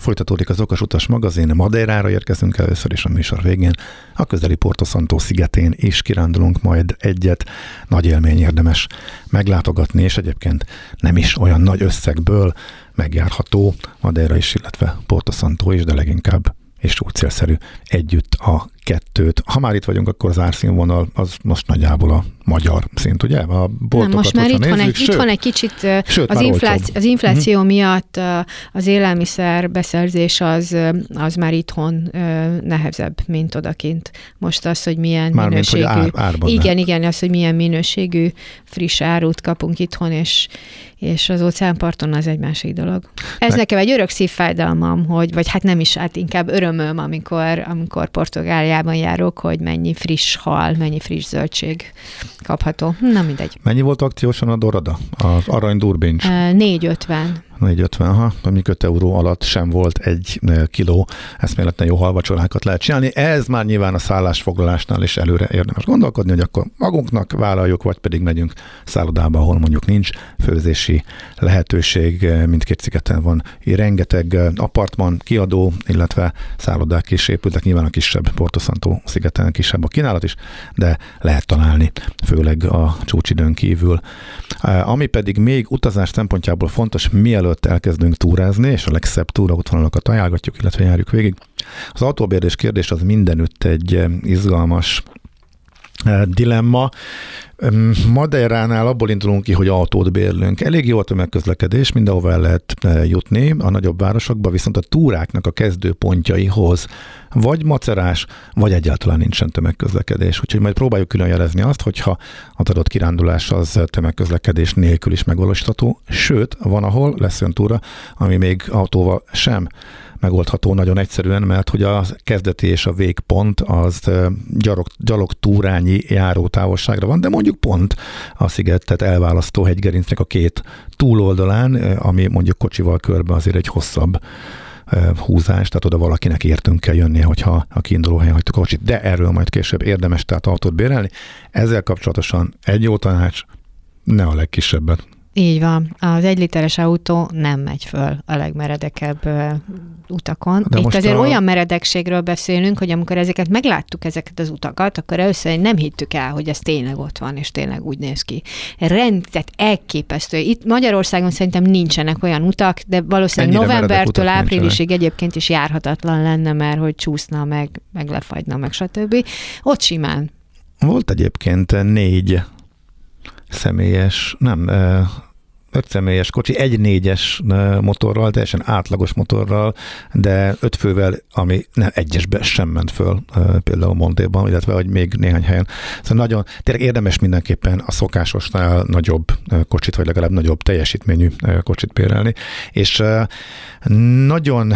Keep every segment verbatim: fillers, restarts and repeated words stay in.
Folytatódik az Okos Utas magazin, Madeirára érkezünk először is a műsor végén. A közeli Porto Santo szigetén is kirándulunk majd egyet. Nagy élmény, érdemes meglátogatni, és egyébként nem is olyan nagy összegből megjárható Madeira is, illetve Porto Santo is, de leginkább és úgy célszerű együtt a kettőt. Ha már itt vagyunk, akkor az árszínvonal az most nagyjából a magyar szint, ugye? A Nem, most már itt van, egy, sőt, itt van egy kicsit, sőt, az, infláció, az infláció uh-huh. miatt az élelmiszer beszerzés az, az már itthon nehezebb, mint odakint. Most az, hogy milyen már minőségű... Mint, hogy ár, árban igen, ne. igen, az, hogy milyen minőségű friss árut kapunk itthon, és, és az óceánparton az egy másik dolog. Ez Meg... nekem egy örök szívfájdalmam, hogy, vagy hát nem is, hát inkább örömöm, amikor, amikor Portugáliában járok, hogy mennyi friss hal, mennyi friss zöldség kapható. Na mindegy. Mennyi volt akciósan a dorada? Az arany durbincs? négy ötven. négy ötven, ha, mondjuk öt euró alatt sem volt egy kiló eszméletlen jó halvacsorákat lehet csinálni. Ez már nyilván a szállásfoglalásnál is előre érdemes gondolkodni, hogy akkor magunknak vállaljuk, vagy pedig megyünk szállodába, ahol mondjuk nincs főzési lehetőség. Mindkét szigeten van rengeteg apartman, kiadó, illetve szállodák is épültek. Nyilván a kisebb Porto Santo szigeten kisebb a kínálat is, de lehet találni, főleg a csúcsidőn kívül. Ami pedig még utazás szempontjából fontos, mielőtt elkezdünk túrázni, és a legszebb túraútvonalakat ajánlgatjuk, illetve járjuk végig. Az autóbérlés kérdés az mindenütt egy izgalmas dilemma. Madeiránál abból indulunk ki, hogy autót bérlünk. Elég jó a tömegközlekedés, mindenhova el lehet jutni a nagyobb városokba, viszont a túráknak a kezdőpontjaihoz vagy macerás, vagy egyáltalán nincsen tömegközlekedés. Úgyhogy majd próbáljuk külön jelezni azt, hogyha az adott kirándulás az tömegközlekedés nélkül is megvalósítható. Sőt, van, ahol lesz olyan túra, ami még autóval sem megoldható nagyon egyszerűen, mert hogy a kezdeti és a végpont az gyalog, gyalog túrányi járó távolságra van, de mondjuk pont a szigetet elválasztó hegygerincnek a két túloldalán, ami mondjuk kocsival körbe azért egy hosszabb húzás, tehát oda valakinek értünk kell jönnie, hogyha a kiinduló helyen hagytuk a kocsit, de erről majd később érdemes tehát autót bérelni. Ezzel kapcsolatosan egy jó tanács, ne a legkisebbet. Így van. Az egy literes autó nem megy föl a legmeredekebb uh, utakon. De itt azért a... olyan meredekségről beszélünk, hogy amikor ezeket megláttuk, ezeket az utakat, akkor először nem hittük el, hogy ez tényleg ott van, és tényleg úgy néz ki. Rend, tehát elképesztő. Itt Magyarországon szerintem nincsenek olyan utak, de valószínűleg ennyire novembertől áprilisig egyébként is járhatatlan lenne, mert hogy csúszna, meg, meg lefagyna, meg stb. Ott simán. Volt egyébként négy személyes, nem, öt személyes kocsi, egy négyes motorral, teljesen átlagos motorral, de öt fővel, ami nem egyesbe sem ment föl, például Montéban, illetve hogy még néhány helyen. Szóval nagyon, tényleg érdemes mindenképpen a szokásosnál nagyobb kocsit, vagy legalább nagyobb teljesítményű kocsit bérelni, és nagyon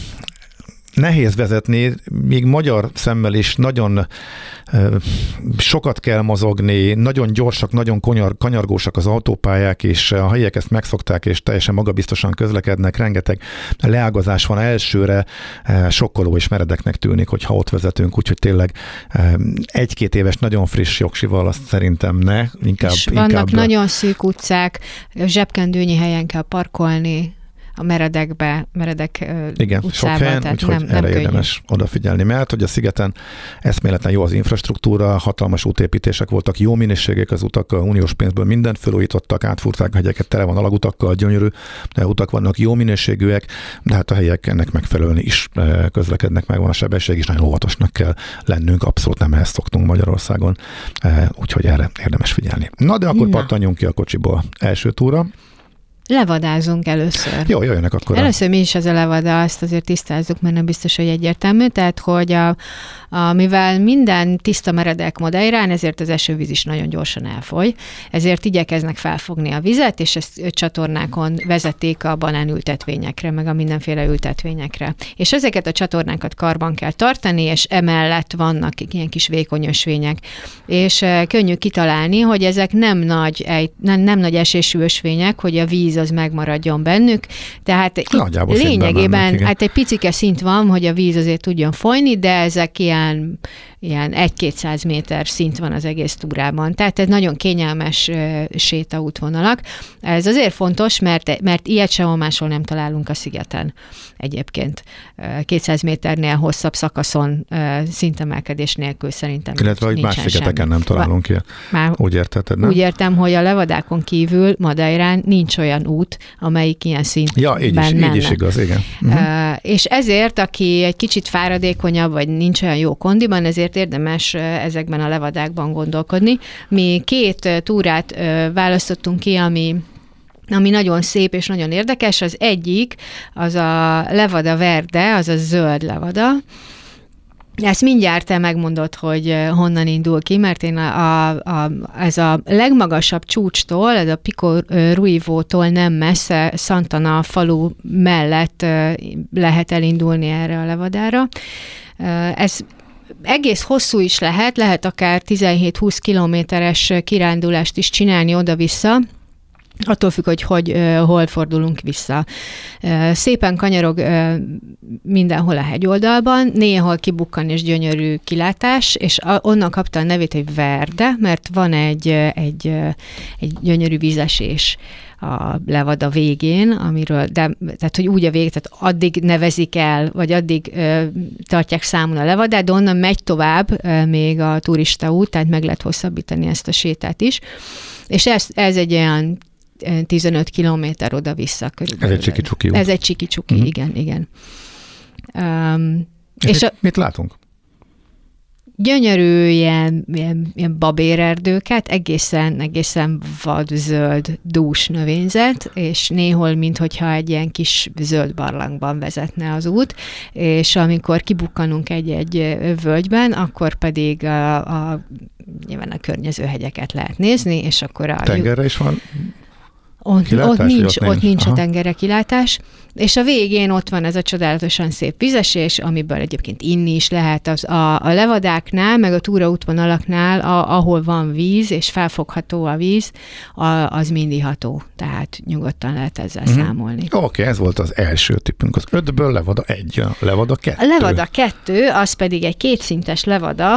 nehéz vezetni, még magyar szemmel is nagyon uh, sokat kell mozogni, nagyon gyorsak, nagyon konyar, kanyargósak az autópályák, és a helyiek ezt megszokták, és teljesen magabiztosan közlekednek, rengeteg leágazás van elsőre, uh, sokkoló és meredeknek tűnik, hogyha ott vezetünk, úgyhogy tényleg uh, egy-két éves nagyon friss jogsival azt szerintem ne, inkább... És vannak inkább, nagyon szűk utcák, zsebkendőnyi helyen kell parkolni, a meredekbe, meredek igen, utcába. sok helyen, úgyhogy nem, erre nem érdemes odafigyelni, mert hogy a szigeten eszméletlen jó az infrastruktúra, hatalmas útépítések voltak, jó minőségek az utak, uniós pénzből mindent felújítottak, átfúrták a hegyeket, tele van alagutakkal, gyönyörű utak vannak, jó minőségűek, de hát a helyiek ennek megfelelően is közlekednek, megvan a sebesség, és nagyon óvatosnak kell lennünk, abszolút nem ehhez szoktunk Magyarországon, úgyhogy erre érdemes figyelni. Na, de akkor Na. pattanjunk ki a kocsiból első túra. Levadázunk először. Jó, jöjjenek akkor. Először mi is ez a levada, azt azért tisztázzuk, mert nem biztos, hogy egyértelmű. Tehát, hogy a, a, mivel minden tiszta meredek Madeirán, ezért az esővíz is nagyon gyorsan elfoly. Ezért igyekeznek felfogni a vizet, és ezt csatornákon vezetik a banánültetvényekre, meg a mindenféle ültetvényekre. És ezeket a csatornákat karban kell tartani, és emellett vannak ilyen kis vékony ösvények. És e, könnyű kitalálni, hogy ezek nem nagy, nem, nem nagy esésű ösvények, hogy a víz az megmaradjon bennük. Tehát lényegében mennek, hát egy picike szint van, hogy a víz azért tudjon folyni, de ezek ilyen ilyen egy-kétszáz méter szint van az egész túrában. Tehát ez nagyon kényelmes sétaútvonalak. Ez azért fontos, mert, mert ilyet sehol máshol nem találunk a szigeten egyébként. kétszáz méternél hosszabb szakaszon szintemelkedés nélkül szerintem illetve, hogy más szigeteken semmi. Nem találunk ilyet. Már úgy értetted, nem? Úgy értem, hogy a levadákon kívül Madeirán nincs olyan út, amelyik ilyen szintben ja, így is, így is igaz, igen. Uh-huh. Uh, és ezért, aki egy kicsit fáradékonyabb, vagy nincs olyan jó kondiban, ezért érdemes ezekben a levadákban gondolkodni. Mi két túrát választottunk ki, ami ami nagyon szép és nagyon érdekes. Az egyik, az a Levada Verde, az a zöld levada. Ezt mindjárt te megmondod, hogy honnan indul ki, mert én a, a, a, ez a legmagasabb csúcstól, ez a Pico Ruivótól nem messze, Santana falu mellett lehet elindulni erre a levadára. Ez egész hosszú is lehet, lehet akár tizenhét-húsz kilométeres kirándulást is csinálni oda-vissza, attól függ, hogy, hogy hol fordulunk vissza. Szépen kanyarog mindenhol a hegyoldalban, néhol kibukkan és gyönyörű kilátás, és onnan kapta a nevét egy Verde, mert van egy, egy, egy gyönyörű vízesés a levada végén, amiről, de, tehát hogy úgy a vég, tehát addig nevezik el, vagy addig ö, tartják számon a levadát, de onnan megy tovább ö, még a turistaút, tehát meg lehet hosszabbítani ezt a sétát is. És ez, ez egy olyan tizenöt kilométer oda-vissza körülbelül. Ez egy csiki-csuki út. Ez egy csiki-csuki, uh-huh. igen, igen. Um, és és mit, a, mit látunk? Gyönyörű ilyen, ilyen, ilyen babérerdőket, egészen, egészen vad-zöld dús növényzet, és néhol, minthogyha egy ilyen kis zöld barlangban vezetne az út, és amikor kibukkanunk egy-egy völgyben, akkor pedig a, a, nyilván a környező hegyeket lehet nézni, és akkor a... Tengerre is van Ott, kilátás, ott nincs, ott ott nincs Aha. a tengerre kilátás, és a végén ott van ez a csodálatosan szép vizesés, amiből egyébként inni is lehet. Az, a, a levadáknál, meg a túraútvonalaknál, a, ahol van víz, és felfogható a víz, a, az mind iható. Tehát nyugodtan lehet ezzel uh-huh. számolni. Oké, okay, ez volt az első tippünk. Az ötből levada egy, a levada kettő. A levada kettő, az pedig egy kétszintes levada,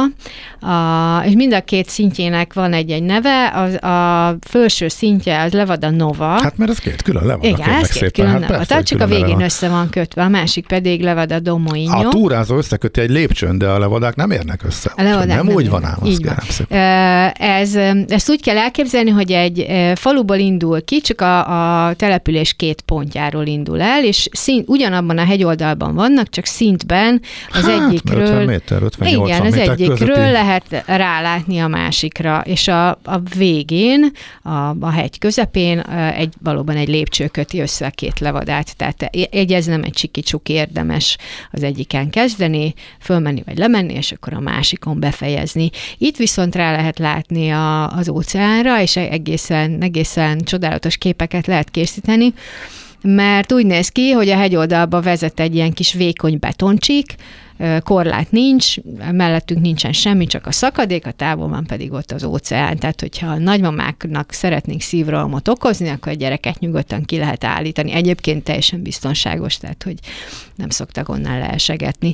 a, és mind a két szintjének van egy-egy neve, az, a felső szintje az levada Nova. Hát mert ez két külön levada. Igen, ez két külön hát levada. Tehát csak a végén össze van kötve, a másik pedig levada do Moinho. A túrázó összeköti egy lépcsőn, de a levadák nem érnek össze. A levadák nem, nem úgy van ám, azt kérem szépen. Ez, ezt úgy kell elképzelni, hogy egy faluból indul ki, csak a, a település két pontjáról indul el, és szint, ugyanabban a hegyoldalban vannak, csak szintben az hát, egyikről... ötven méter, ötven-nyolcvan igen, az méter egyikről közötti. lehet rálátni a másikra, és a, a végén, a, a hegy közepén egy, valóban egy lépcső köti össze a két levadát, tehát egy ez nem egy csiki-csuki, érdemes az egyiken kezdeni, fölmenni vagy lemenni, és akkor a másikon befejezni. Itt viszont rá lehet látni a, az óceánra, és egészen, egészen csodálatos képeket lehet készíteni, mert úgy néz ki, hogy a hegyoldalba vezet egy ilyen kis vékony betoncsík, korlát nincs, mellettünk nincsen semmi, csak a szakadék, a távolban pedig ott az óceán. Tehát, hogyha a nagymamáknak szeretnénk szívrohamot okozni, akkor a gyereket nyugodtan ki lehet állítani. Egyébként teljesen biztonságos, tehát, hogy nem szoktak onnan leesegetni.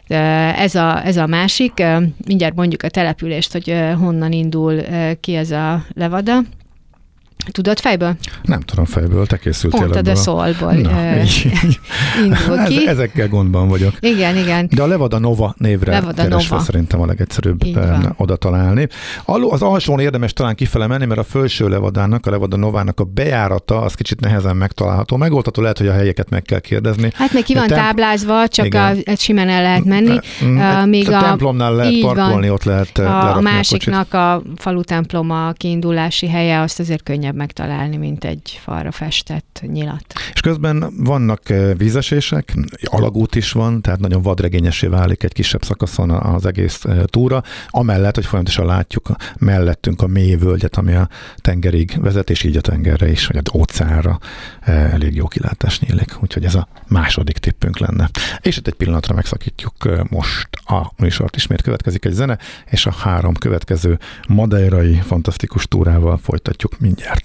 Ez a, ez a másik, mindjárt mondjuk a települést, hogy honnan indul ki ez a levada. Tudod fejből? Nem tudom fejből, te készültél ebből. Mondtad a szólból. Na, indul ki. Ezekkel gondban vagyok. Igen, igen. De a Levada Nova névre Levada keresve Nova. Szerintem a legegyszerűbb oda találni. Az alsón érdemes talán kifele menni, mert a felső Levadának, a Levada Novának a bejárata az kicsit nehezen megtalálható. Megoldható, lehet, hogy a helyeket meg kell kérdezni. Hát meg ki van temp- táblázva, csak a, simán el lehet menni. Uh, még a, a templomnál lehet parkolni, van. ott lehet A, a másiknak a, a falu temploma kiindulási helye, azt azért könnyebb megtalálni, mint egy falra festett nyilat. És közben vannak vízesések, alagút is van, tehát nagyon vadregényessé válik egy kisebb szakaszon az egész túra, amellett, hogy folyamatosan látjuk mellettünk a mély völgyet, ami a tengerig vezet, és így a tengerre is, vagy az óceánra elég jó kilátás nyílik. Úgyhogy ez a második tippünk lenne. És itt egy pillanatra megszakítjuk most a műsort. Ismét következik egy zene, és a három következő madeirai fantasztikus túrával folytatjuk mindjárt.